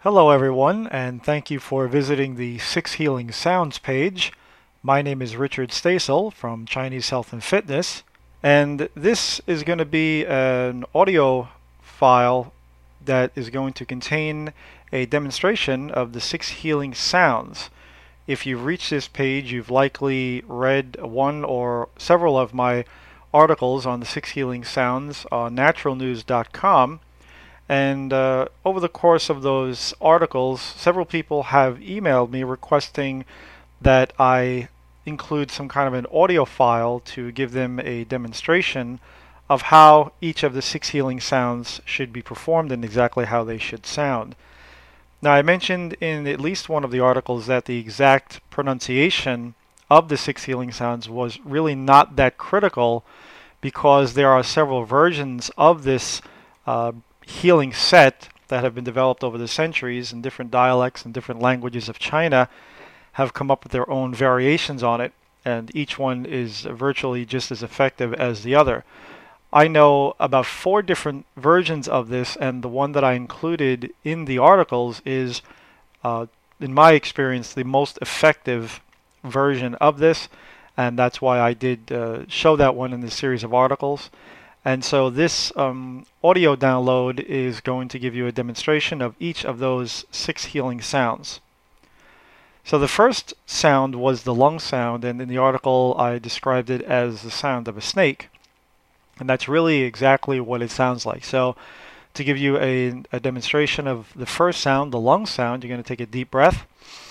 Hello everyone, and thank you for visiting the Six Healing Sounds page. My name is Richard Stasel from Chinese Health and Fitness, and this is going to be an audio file that is going to contain a demonstration of the Six Healing Sounds. If you've reached this page, you've likely read one or several of my articles on the Six Healing Sounds on naturalnews.com. And over the course of those articles, several people have emailed me requesting that I include some kind of an audio file to give them a demonstration of how each of the six healing sounds should be performed and exactly how they should sound. Now, I mentioned in at least one of the articles that the exact pronunciation of the six healing sounds was really not that critical because there are several versions of this healing set that have been developed over the centuries, and different dialects and different languages of China have come up with their own variations on it, and each one is virtually just as effective as the other. I know about 4 different versions of this, and the one that I included in the articles is, in my experience, the most effective version of this, and that's why I did show that one in the series of articles. And so this audio download is going to give you a demonstration of each of those 6 healing sounds. So the first sound was the lung sound, and in the article I described it as the sound of a snake. And that's really exactly what it sounds like. So to give you a demonstration of the first sound, the lung sound, you're going to take a deep breath.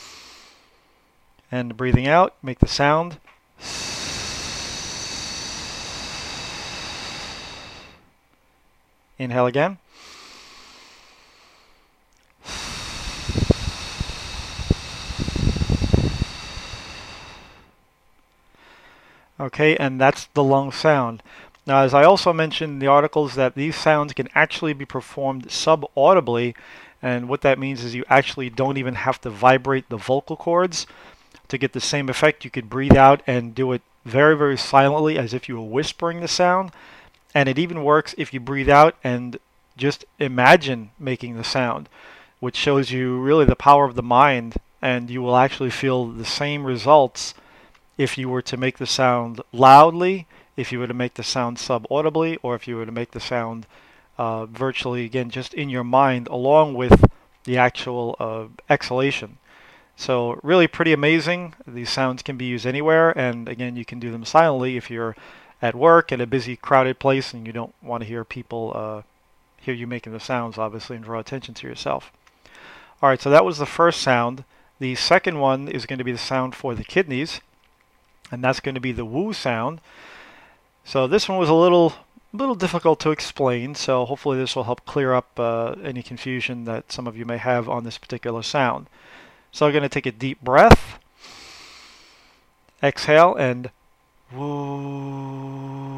And breathing out, make the sound. Inhale again. Okay, and that's the lung sound. Now, as I also mentioned in the articles, that these sounds can actually be performed subaudibly, and what that means is you actually don't even have to vibrate the vocal cords to get the same effect. You could breathe out and do it very, very silently as if you were whispering the sound. And it even works if you breathe out and just imagine making the sound, which shows you really the power of the mind, and you will actually feel the same results if you were to make the sound loudly, if you were to make the sound subaudibly, or if you were to make the sound virtually, again, just in your mind along with the actual exhalation. So really pretty amazing. These sounds can be used anywhere, and again, you can do them silently if you're at work in a busy, crowded place and you don't want to hear people hear you making the sounds, obviously, and draw attention to yourself. All right, so that was the first sound. The second one is going to be the sound for the kidneys, and that's going to be the woo sound. So this one was a little difficult to explain, so hopefully this will help clear up any confusion that some of you may have on this particular sound. So I'm going to take a deep breath, exhale, and woo.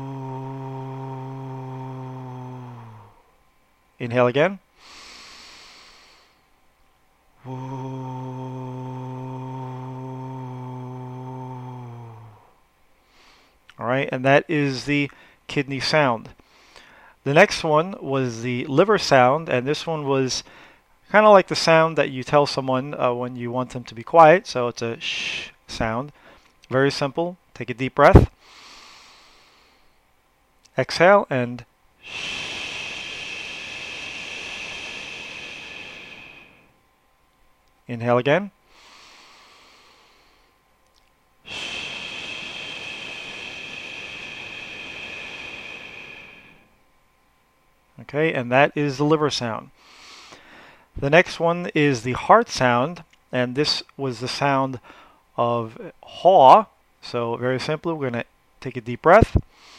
Inhale again. Woo. All right, and that is the kidney sound. The next one was the liver sound, and this one was kind of like the sound that you tell someone when you want them to be quiet. So it's a shh sound. Very simple. Take a deep breath. Exhale and shh. Inhale again. Okay, and that is the liver sound. The next one is the heart sound, and this was the sound of haw. So very simply, we're going to take a deep breath.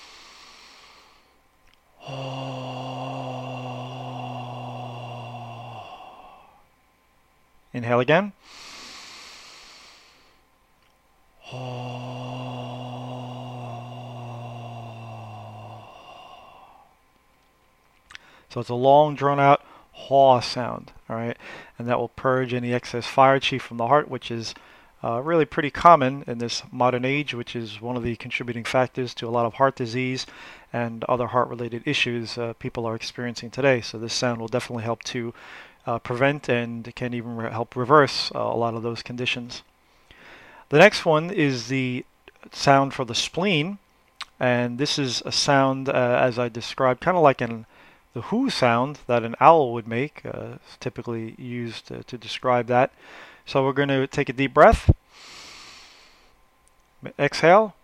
Inhale again. So it's a long, drawn-out haw sound, all right? And that will purge any excess fire chi from the heart, which is really pretty common in this modern age, which is one of the contributing factors to a lot of heart disease and other heart-related issues people are experiencing today. So this sound will definitely help to prevent and can even help reverse a lot of those conditions. The next one is the sound for the spleen, and this is a sound, as I described, kind of like the whoo sound that an owl would make. It's typically used to describe that. So we're going to take a deep breath, exhale,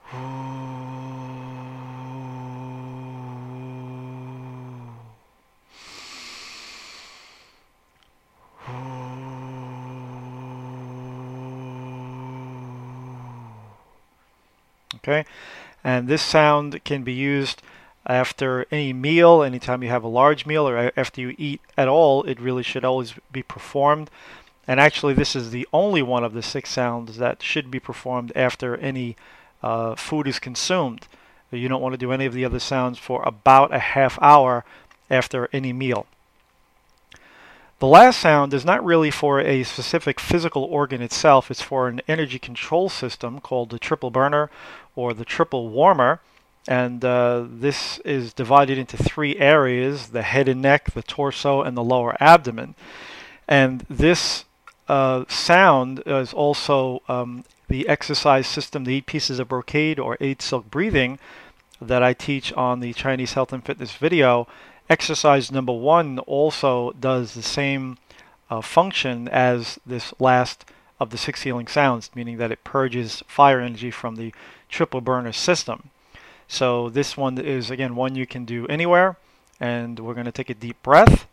okay, and this sound can be used after any meal, anytime you have a large meal, or after you eat at all. It really should always be performed. And actually, this is the only one of the 6 sounds that should be performed after any food is consumed. You don't want to do any of the other sounds for about a half hour after any meal. The last sound is not really for a specific physical organ itself. It's for an energy control system called the triple burner or the triple warmer. And this is divided into 3 areas: the head and neck, the torso, and the lower abdomen. And this sound is also the exercise system, the 8 pieces of brocade or 8 silk breathing that I teach on the Chinese Health and Fitness video. Exercise number 1 also does the same function as this last of the 6 healing sounds, meaning that it purges fire energy from the triple burner system. So this one is, again, one you can do anywhere. And we're going to take a deep breath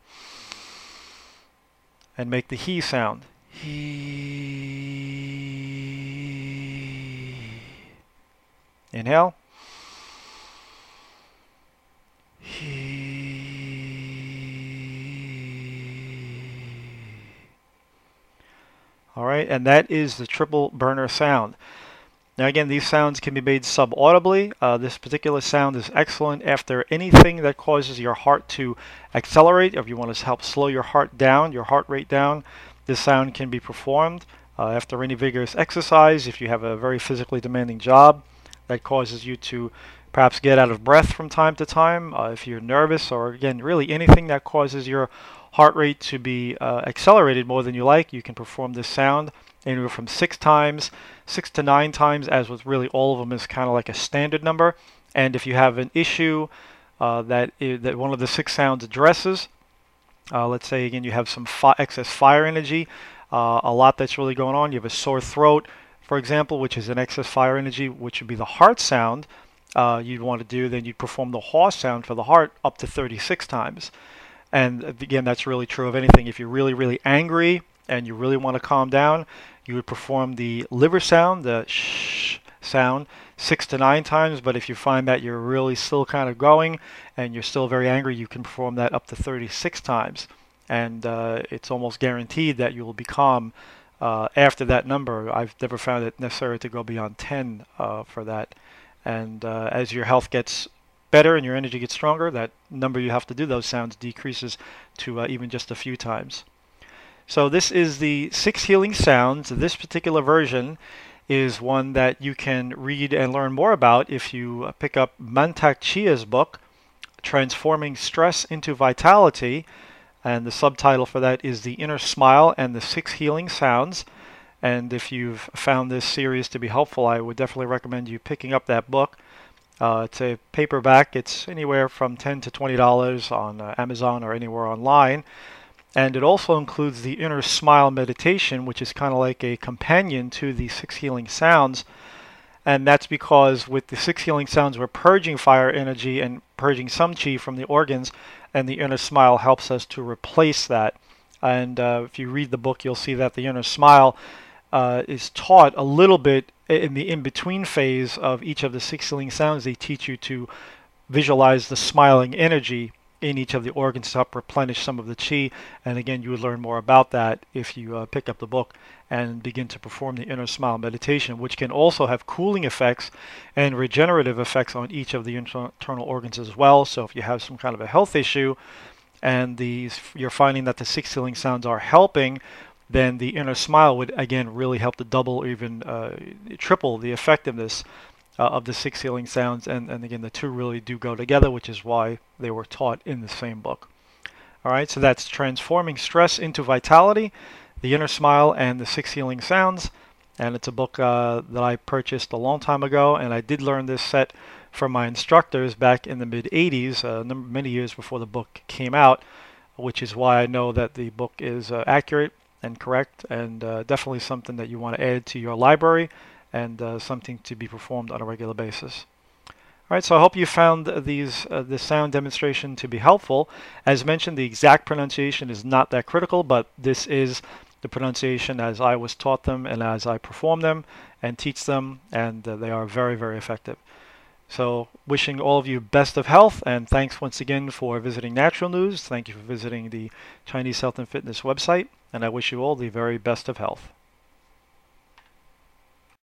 and make the he sound. He. Inhale. He. All right, and that is the triple burner sound. Now again, these sounds can be made subaudibly. This particular sound is excellent after anything that causes your heart to accelerate. If you want to help slow your heart down, your heart rate down, this sound can be performed after any vigorous exercise. If you have a very physically demanding job that causes you to perhaps get out of breath from time to time, if you're nervous, or again, really anything that causes your heart rate to be accelerated more than you like, you can perform this sound anywhere from 6 times, 6 to 9 times, as with really all of them is kind of like a standard number. And if you have an issue that one of the 6 sounds addresses, let's say again you have some excess fire energy, a lot that's really going on, you have a sore throat, for example, which is an excess fire energy, which would be the heart sound you'd want to do, then you'd perform the haw sound for the heart up to 36 times. And again, that's really true of anything. If you're really, really angry and you really want to calm down, you would perform the liver sound, the shh sound, 6 to 9 times. But if you find that you're really still kind of going and you're still very angry, you can perform that up to 36 times. And it's almost guaranteed that you will be calm after that number. I've never found it necessary to go beyond 10 for that. And as your health gets better and your energy gets stronger, that number you have to do those sounds decreases to even just a few times. So this is the 6 healing sounds. This particular version is one that you can read and learn more about if you pick up Mantak Chia's book, Transforming Stress into Vitality. And the subtitle for that is The Inner Smile and the 6 Healing Sounds. And if you've found this series to be helpful, I would definitely recommend you picking up that book. It's a paperback. It's anywhere from $10 to $20 on Amazon or anywhere online. And it also includes the Inner Smile meditation, which is kind of like a companion to the 6 healing sounds. And that's because with the 6 healing sounds, we're purging fire energy and purging some chi from the organs, and the Inner Smile helps us to replace that. And if you read the book, you'll see that the Inner Smile is taught a little bit in the in-between phase of each of the 6 healing sounds. They teach you to visualize the smiling energy in each of the organs to help replenish some of the chi. And again, you would learn more about that if you pick up the book and begin to perform the Inner Smile meditation, which can also have cooling effects and regenerative effects on each of the internal organs as well. So if you have some kind of a health issue and you're finding that the 6 healing sounds are helping, then the Inner Smile would again really help to double or even triple the effectiveness of the 6 healing sounds. And again, the two really do go together, which is why they were taught in the same book. All right, so that's Transforming Stress into Vitality, The Inner Smile, and the Six Healing Sounds. And it's a book that I purchased a long time ago, and I did learn this set from my instructors back in the mid-'80s, many years before the book came out, which is why I know that the book is accurate and correct, and definitely something that you want to add to your library, and something to be performed on a regular basis. All right, so I hope you found this sound demonstration to be helpful. As mentioned, the exact pronunciation is not that critical, but this is the pronunciation as I was taught them and as I perform them and teach them, and they are very, very effective. So wishing all of you best of health, and thanks once again for visiting Natural News. Thank you for visiting the Chinese Health and Fitness website, and I wish you all the very best of health.